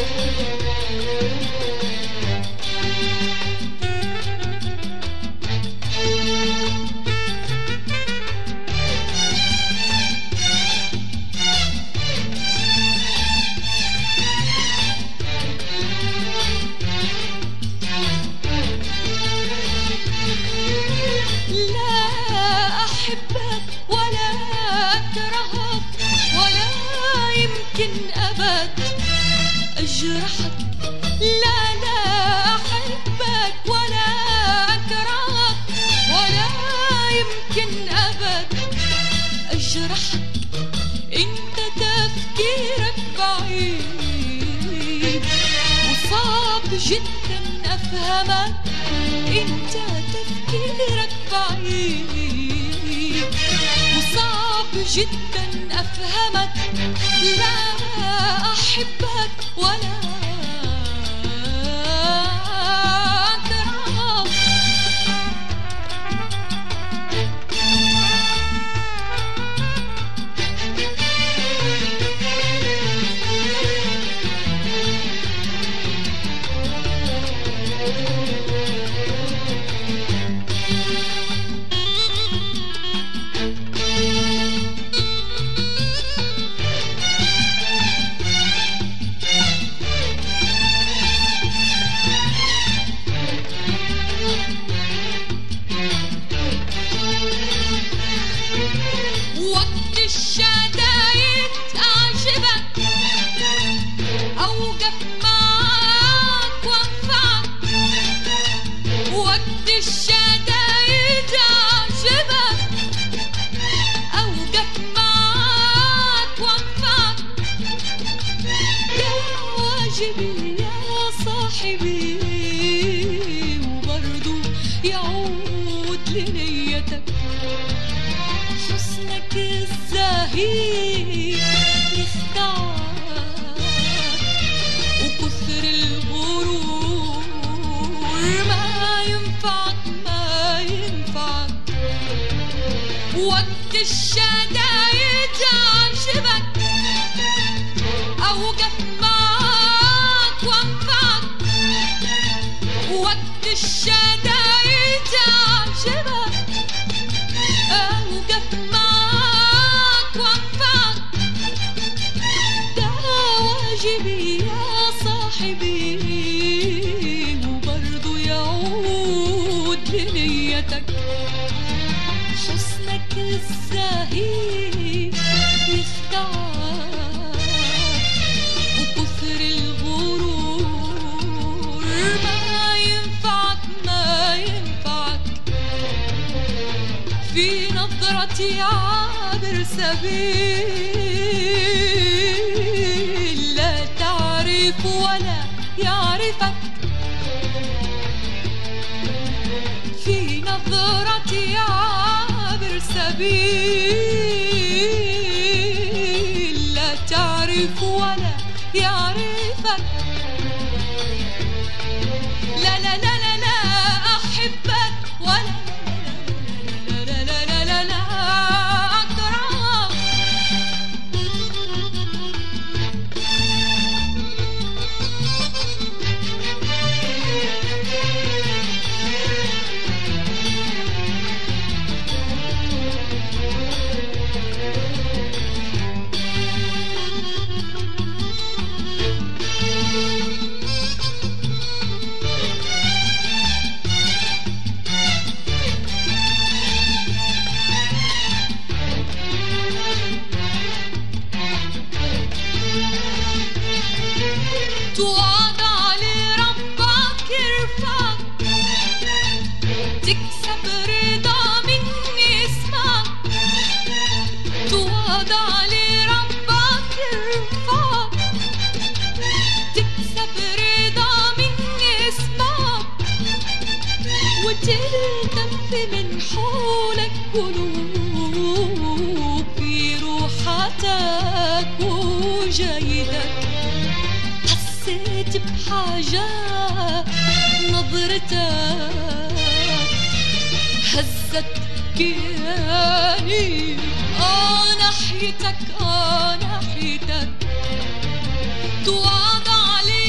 أجرحك، لا لا أحبك ولا أكرهك، ولا يمكن أبد أجرحك. أنت تفكيرك بعيد وصعب جدا أفهمك. أنت تفكيرك بعيد وصعب جدا أفهمك. لا أحبك ولا أكرهك. وقت الشدايد أعجبك، أوقف معاك وأنفعك. وقت الشدايد أعجبك، أوقف معاك وأنفعك. ده واجبي يا صاحبي، وبرضو يعود لنيتك. حسنك الزهيد يخدعك، وكثر الغرور ما ينفعك ما ينفعك. وقت الشدايد أعجبك، أوقف معاك وأنفعك. وقت الشدايد أعجبك، أوقف معاك وأنفعك. ده واجبي يا صاحبي، وبرضو يعود لنيتك. حسنك الزهيد يخدعك، وكثر الغرور ما ينفعك ما ينفعك. في نظرتي عابر سبيل، لا تعرف ولا يعرفك. في نظرتي عابر سبيل، لا تعرف ولا يعرفك. لا لا لا لا لا أحبك ولا تواضع لربك يرفعك، تكسب رضا من اسمك. تواضع لربك يرفعك، تكسب رضا من اسمك. وتلتف من حولك قلوب في روحتك وجيدك. حسيت بحاجة نظرتك هزت كياني. ناحيتك ناحيتك. تواضع لي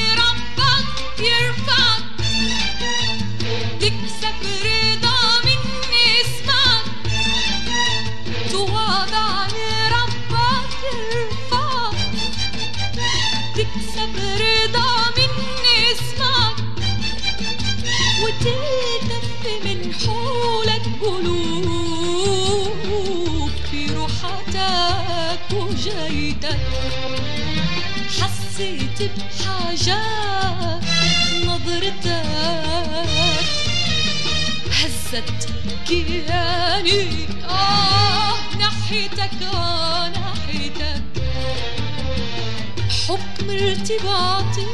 رضا مني اسمعك وتلتف من حولك قلوب في روحتك وجيتك. حسيت بحاجات نظرتك هزت كياني ناحيتك ناحيتك. حكم ارتباطي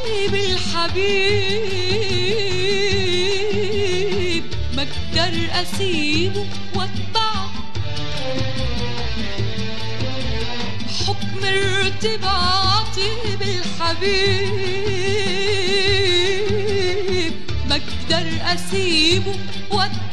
بالحبيب ما اقدر اسيبه واتبعه. حكم ارتباطي بالحبيب ما اقدر اسيبه واتبعه.